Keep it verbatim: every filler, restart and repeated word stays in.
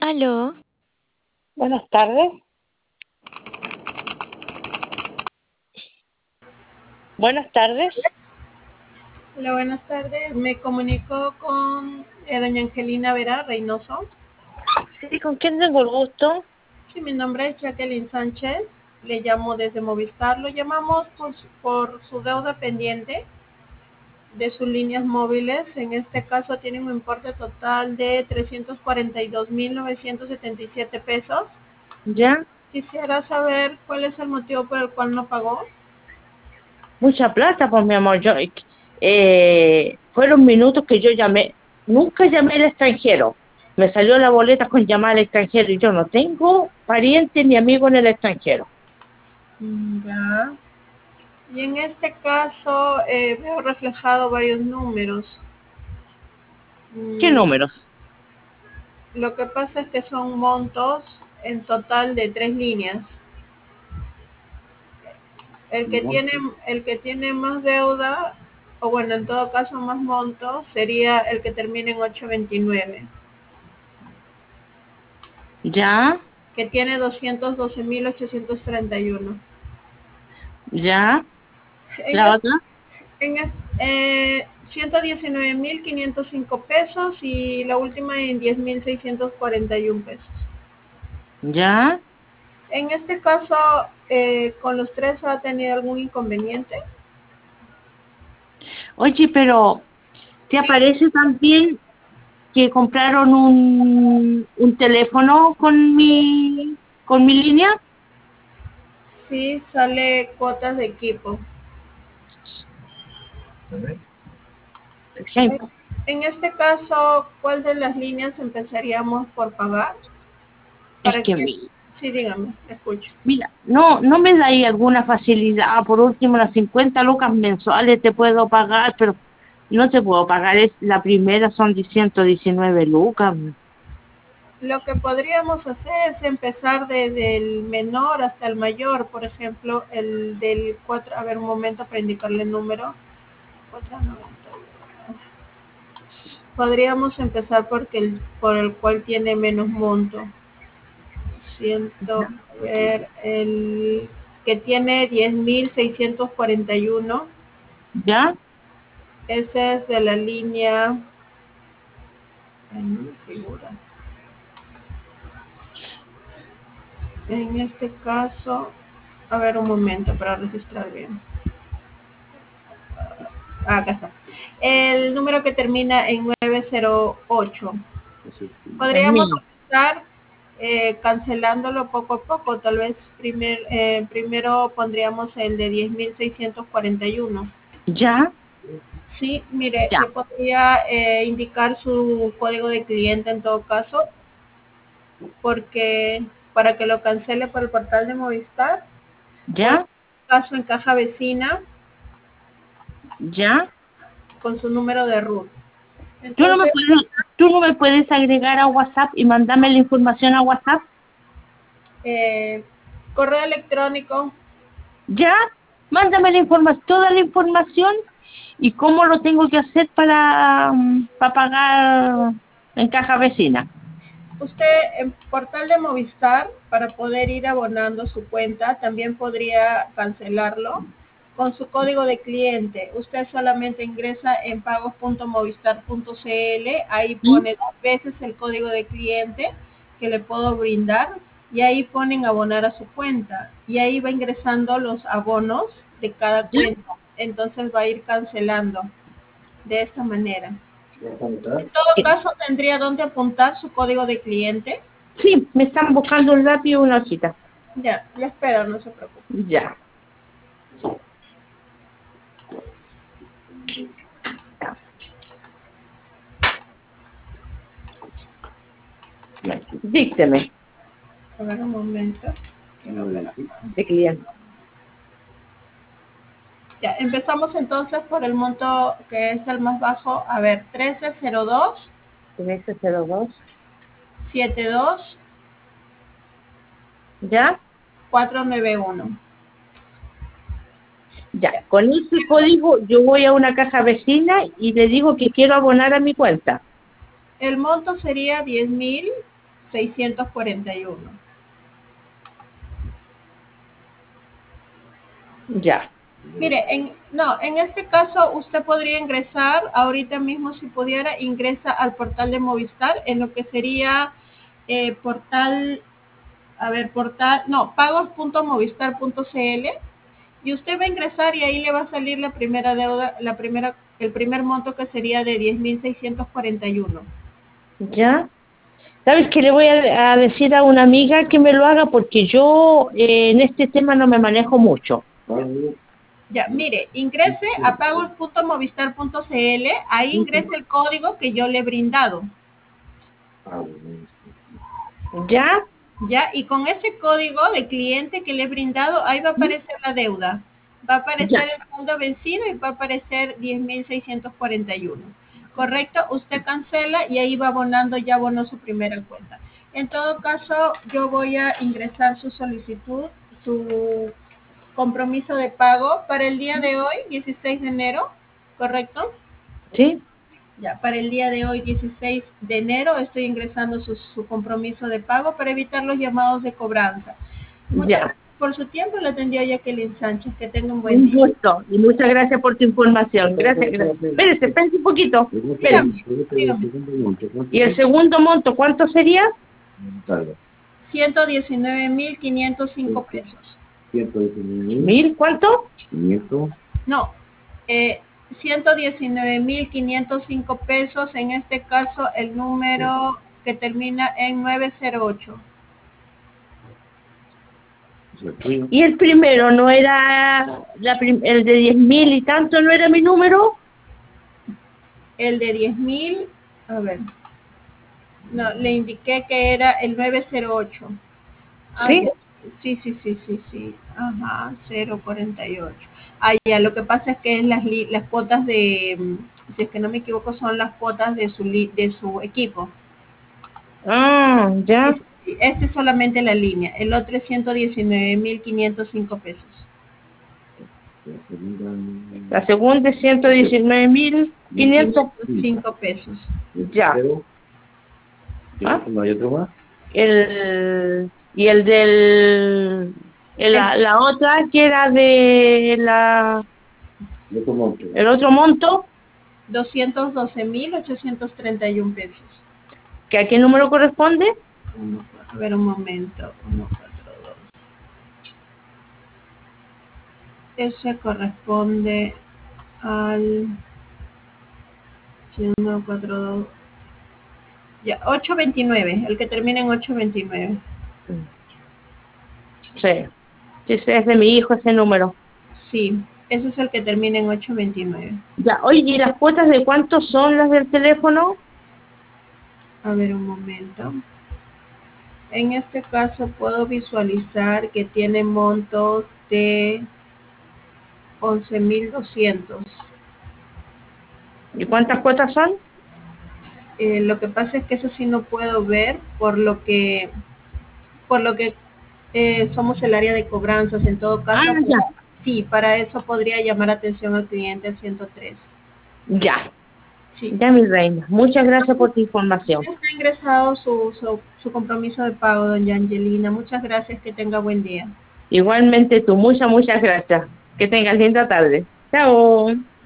Aló, Buenas tardes. Buenas tardes. Hola, buenas tardes. Me comunico con eh, doña Angelina Vera Reynoso. Sí, ¿con quién tengo el gusto? Sí, mi nombre es Jacqueline Sánchez. Le llamo desde Movistar. Lo llamamos por su, por su deuda pendiente de sus líneas móviles. En este caso tiene un importe total de trescientos cuarenta y dos mil novecientos setenta y siete pesos. ¿Ya? Quisiera saber cuál es el motivo por el cual no pagó. Mucha plata, pues mi amor. Yo, eh, fueron minutos que yo llamé. Nunca llamé al extranjero. Me salió la boleta con llamar al extranjero y yo no tengo pariente ni amigo en el extranjero. Mm, Ya. Y en este caso eh, veo reflejado varios números. ¿Qué Mm, números? Lo que pasa es que son montos en total de tres líneas. El que tiene, el que tiene más deuda, o bueno, en todo caso más monto, sería el que termina en ochocientos veintinueve, ¿Ya? que tiene doscientos doce mil ochocientos treinta y uno. ¿Ya? En, ¿La es- otra? en es- eh, ciento diecinueve mil quinientos cinco pesos y la última en diez mil seiscientos cuarenta y uno pesos. ¿Ya? En este caso, eh, con los tres ha tenido algún inconveniente. Oye, pero ¿te aparece también que compraron un, un teléfono con mi, con mi línea? Sí, sale cuotas de equipo. En Ejemplo. en este caso, ¿cuál de las líneas empezaríamos por pagar? Es Para que, que, mi- sí, dígame, escucho. mira, no, no me da ahí alguna facilidad. Por último, las cincuenta lucas mensuales te puedo pagar, pero no te puedo pagar. Es, la primera son de ciento diecinueve lucas. Lo que podríamos hacer es empezar desde el menor hasta el mayor, por ejemplo, el del cuatro, a ver un momento para indicarle el número. cuatrocientos noventa. Podríamos empezar porque el, por el cual tiene menos monto. Siento ver el que tiene diez mil seiscientos cuarenta y uno. ¿Ya? Ese es de la línea. Ay, no me figura. En este caso, a ver un momento para registrar bien. Ah, acá está. El número que termina en nueve cero ocho. Es Podríamos mío. empezar eh, cancelándolo poco a poco. Tal vez primer, eh, primero pondríamos el de diez mil seiscientos cuarenta y uno. ¿Ya? Sí, mire, Ya. le podría eh, indicar su código de cliente en todo caso, porque para que lo cancele por el portal de Movistar, o en ¿Ya? caso en caja vecina ¿Ya? con su número de root. ¿Tú no me Entonces, puedes, tú no me puedes agregar a WhatsApp y mandarme la información a WhatsApp? eh, correo electrónico, ¿Ya? Mándame la informa toda la información y cómo lo tengo que hacer para, mm, para pagar en caja vecina. usted en portal de Movistar, para poder ir abonando su cuenta, también podría cancelarlo con su código de cliente. Usted solamente ingresa en pagos punto movistar punto cl, ahí ¿Sí? pone dos veces el código de cliente que le puedo brindar y ahí ponen abonar a su cuenta y ahí va ingresando los abonos de cada ¿Ya? cuenta. Entonces va a ir cancelando de esta manera. En todo Eh, caso, tendría donde apuntar su código de cliente. Sí, me están buscando un lápiz y una hojita. Ya, le espero, no se preocupe. Ya. Dícteme. A ver un momento. Quiero ver acá. De cliente. Ya, empezamos entonces por el monto que es el más bajo. A ver, trece cero dos trece cero dos. setenta y dos ¿Ya? cuatrocientos noventa y uno. Ya. Ya. Con ese código yo voy a una caja vecina y le digo que quiero abonar a mi cuenta. El monto sería diez mil. seiscientos cuarenta y uno. Ya. Mire, en, no, en este caso usted podría ingresar, ahorita mismo si pudiera, ingresa al portal de Movistar, en lo que sería eh, portal, a ver, portal, no, pagos punto movistar punto c l, y usted va a ingresar y ahí le va a salir la primera deuda, la primera, el primer monto que sería de diez mil seiscientos cuarenta y uno. Ya. ¿Sabes qué? Le voy a, a decir a una amiga que me lo haga porque yo eh, en este tema no me manejo mucho. Ya, mire, ingrese a pagos punto movistar punto c l, ahí ingrese el código que yo le he brindado. ¿Ya? Ya, y con ese código de cliente que le he brindado, ahí va a aparecer la deuda. Va a aparecer Ya. el saldo vencido y va a aparecer diez mil seiscientos cuarenta y uno. ¿Correcto? Usted cancela y ahí va abonando, ya abonó su primera cuenta. En todo caso, yo voy a ingresar su solicitud, su compromiso de pago para el día de hoy, dieciséis de enero, ¿correcto? ¿Sí? Ya, para el día de hoy, dieciséis de enero, estoy ingresando su, su compromiso de pago para evitar los llamados de cobranza. Muchas Ya. gracias por su tiempo, le atendió Jacqueline Sánchez. Que tenga un buen Un día. gusto y muchas gracias por tu información. Gracias, gracias. Espérese, espérese un poquito. Espérese. Dígame, dígame. ¿Y el segundo monto cuánto sería? ciento diecinueve mil quinientos cinco pesos. ¿Mil cuánto? No, eh, ciento diecinueve mil quinientos cinco pesos, en este caso el número que termina en nueve cero ocho. ¿Y el primero no era la prim- el de diez mil y tanto no era mi número? El de diez mil, a ver, no, le indiqué que era el nueve cero ocho. Ah, ¿Sí? ya. Sí, sí, sí, sí, sí. Ajá, cero cuarenta y ocho. Ah, ya, lo que pasa es que es las, li- las cuotas de, mm, si es que no me equivoco, son las cuotas de su, li- de su equipo. Ah, Sí, ya. sí, sí. Este es solamente la línea. El otro es ciento diecinueve mil quinientos cinco pesos. La segunda es ciento diecinueve mil quinientos. quinientos cinco pesos. Ya. ¿Ah? ¿No hay otro más? El, y el del... el- El la, la otra que era de la... El otro monto, doscientos doce mil ochocientos treinta y uno pesos. ¿que a qué número corresponde? Uno, a ver un momento. Uno, cuatro, dos. Ese corresponde al uno, cuatro, dos. Ya, ocho veintinueve, el que termina en ocho veintinueve. Sí. Sí, sí, es de mi hijo ese número. Sí, ese es el que termina en ocho veintinueve. Ya, oye, ¿y las cuotas de cuánto son las del teléfono? A ver un momento. En este caso puedo visualizar que tiene montos de once mil doscientos. ¿Y cuántas cuotas son? Eh, lo que pasa es que eso sí no puedo ver por lo que, por lo que eh, somos el área de cobranzas. En todo Ah, caso, ya, sí, para eso podría llamar atención al cliente ciento tres. ya, Sí. ya mi reina. Muchas gracias por tu información. Ya está ingresado su, su, su compromiso de pago, doña Angelina. Muchas gracias, que tenga buen día. Igualmente tú, muchas, muchas gracias. Que tengas linda tarde. Chao.